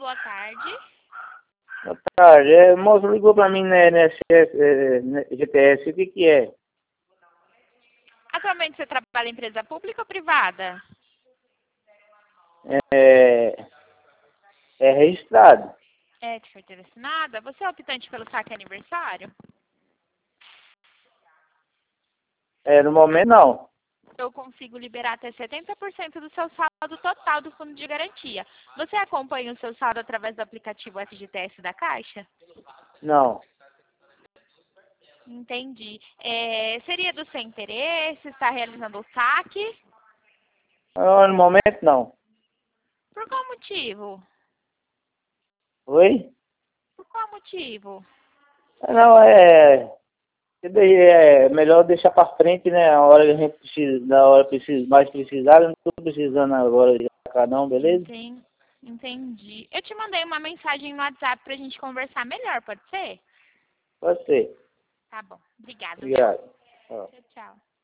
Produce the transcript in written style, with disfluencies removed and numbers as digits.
boa tarde. Boa tarde. O moço ligou pra mim, né, GTS, o que que é? Atualmente você trabalha em empresa pública ou privada? É, é registrado. É de carteira assinada? Você é optante pelo saque aniversário? No momento não. Eu consigo liberar até 70% do seu saldo total do fundo de garantia. Você acompanha o seu saldo através do aplicativo FGTS da Caixa? Não. Entendi. Seria do seu interesse estar realizando o saque? No momento não. Por qual motivo? Oi? Por qual motivo? Não, é melhor deixar pra frente, né? A hora que a gente precisa, na hora mais precisar, eu não tô precisando agora de cá não, beleza? Entendi. Eu te mandei uma mensagem no WhatsApp pra gente conversar melhor, pode ser? Pode ser. Tá bom. Obrigada, viu? Obrigado. Ó. Tchau, tchau.